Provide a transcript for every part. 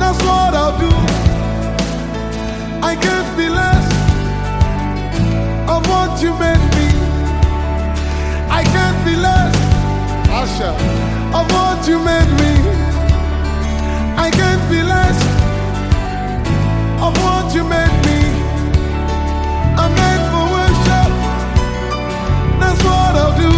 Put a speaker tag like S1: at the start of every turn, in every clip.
S1: That's what I'll do. I can't be less of what you made me. I can't be less, Asha, of what you made me. I can't be less of what you made me. I'm made for worship. That's what I'll do.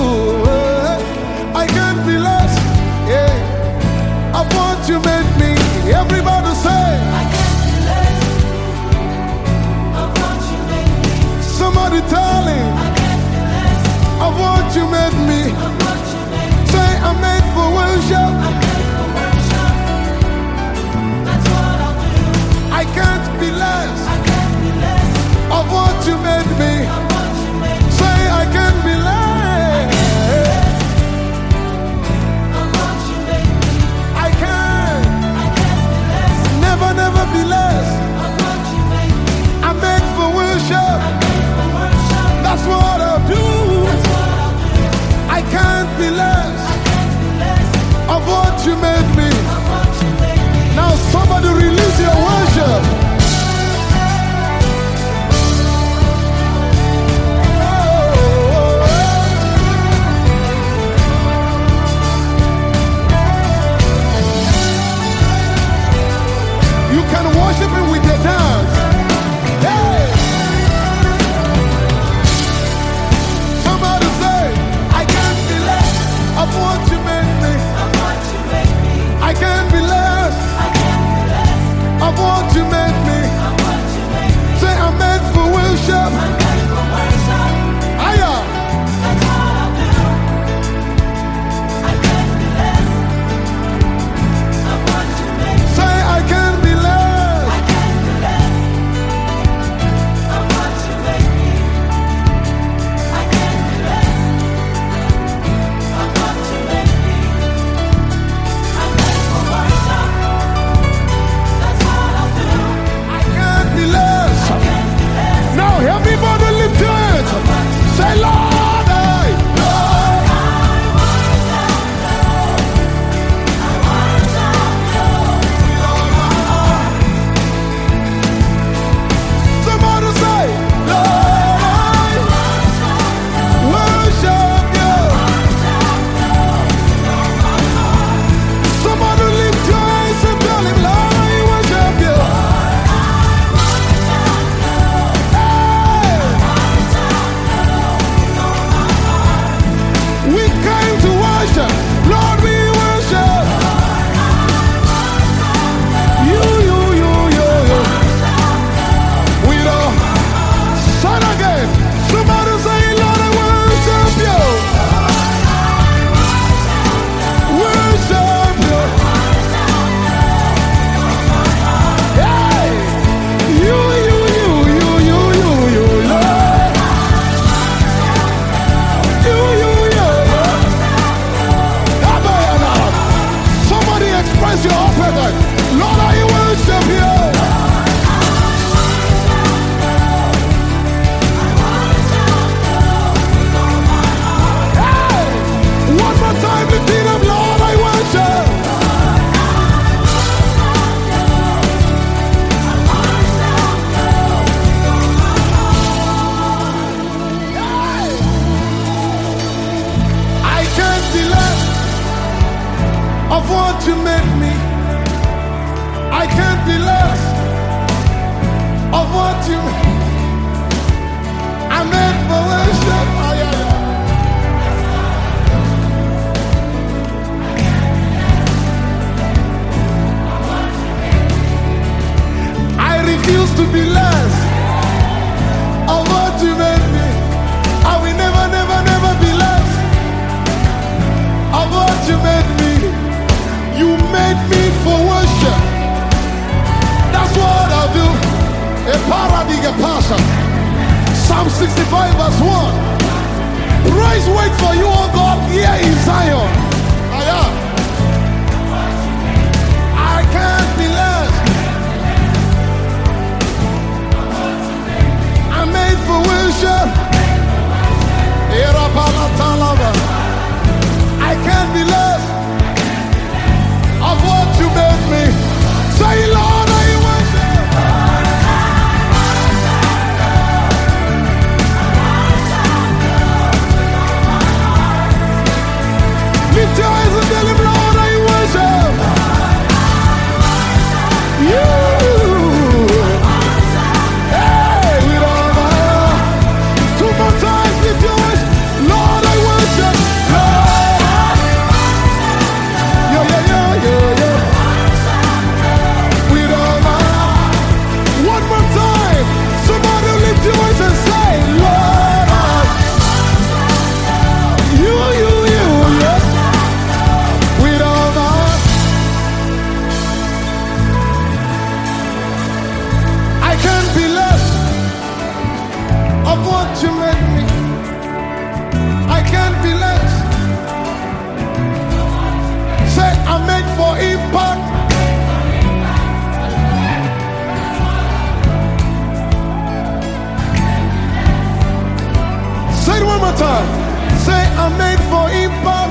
S1: I can't be less, yeah, of what you made me. Everybody say,
S2: I can't be less of what you made me.
S1: Somebody tell him,
S2: I can't be less
S1: of what you made me.
S2: of what you made me.
S1: Say, I'm made for worship.
S2: I'm made for worship. That's what I'll do.
S1: I can't be less
S2: I can't be less
S1: of what you made me.
S2: of what you made me.
S1: Say, I can't be less.
S2: Of what you made me.
S1: I can't
S2: I can't be less
S1: never, never be less.
S2: of what you made me.
S1: I'm made for worship.
S2: I'm made for worship.
S1: That's what I'll do.
S2: That's what I'll do.
S1: I can't be less
S2: I can't be less
S1: of what you made me.
S2: of what you made me.
S1: Now somebody release your worship. You can worship him with your dance. Hey! Somebody say, I can't be less of what you made me.
S2: Of what you made me.
S1: I can't be less
S2: I can't be less
S1: of what you made me.
S2: of what you made me.
S1: Say, I'm made for worship.
S2: I'm made for worship.
S1: Aya!
S2: That's what I'll do. I can't be less of what you made me.
S1: Say, I can't be less.
S2: I can't be less of what you made me. I can't be less of what you made me. I'm made for worship. That's what I'll do.
S1: I can't be less.
S2: I can't be less
S1: Now everybody lift your hands. Say, Lord, I.
S2: Lord, I worship you.
S1: Somebody say, Lord, I worship you. Somebody lift your hands and tell him, Lord, I worship you. Hey! We came to worship. Lord, we worship. You. We don't. Son again. Somebody say, Lord, I worship you. Worship you. Hey! You, Lord. Somebody express your offering. Lord, I worship you. Hey! One more time, lift it up, Lord, I worship. Hey! I can't be less of what you made me. I can't be less of what you made. I'm made for worship. Oh, yeah, yeah. I refuse to be less of what you made me. I will never, never, never be less of what you made me. You made me for worship. That's what I'll do. A paradigm passion. Psalm 65 verse 1. Praise wait for you, O God, here in Zion. I can't be less. I'm made for worship. I can't be less of what you made me. Say what you made me, I can't be less. Say, I'm made for impact. Say it one more time. Say, I'm made for impact.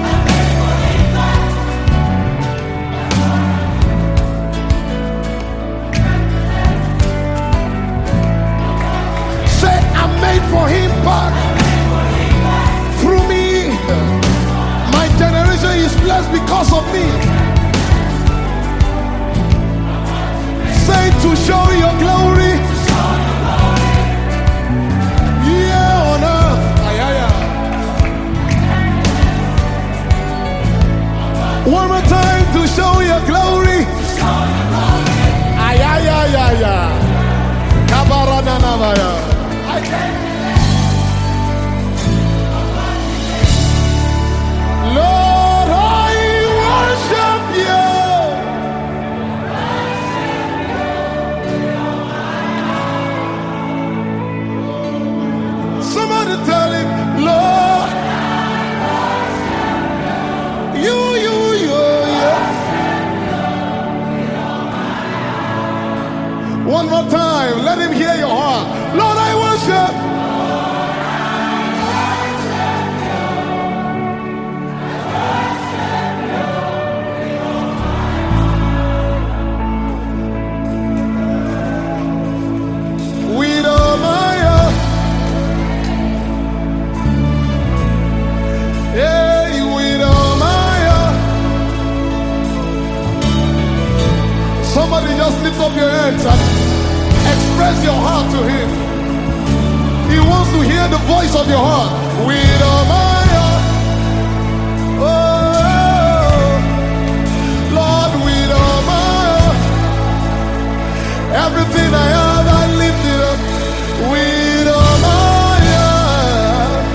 S1: Say, I'm made for impact. Through me, my generation is blessed because of me. Say, to show your glory. Yeah, on earth. One more time, to show your glory. Ay, ay, ay, ay, ay. Kabarananavaya. Lord, I worship you. Somebody tell him, Lord, you, yeah. One more time, let him hear your heart. Lord, I worship. With all my heart. Hey, with all my heart. Somebody just lift up your hands and express your heart to him. He wants to hear the voice of your heart. With all my heart. Oh, Lord, with all my heart. Everything I have, I lift it up. With all my heart.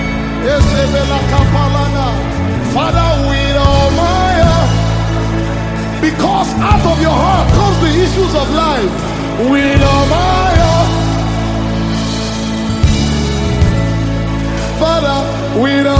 S1: Father, with all my heart. Because out of your heart comes the issues of life. With all my heart. Father, with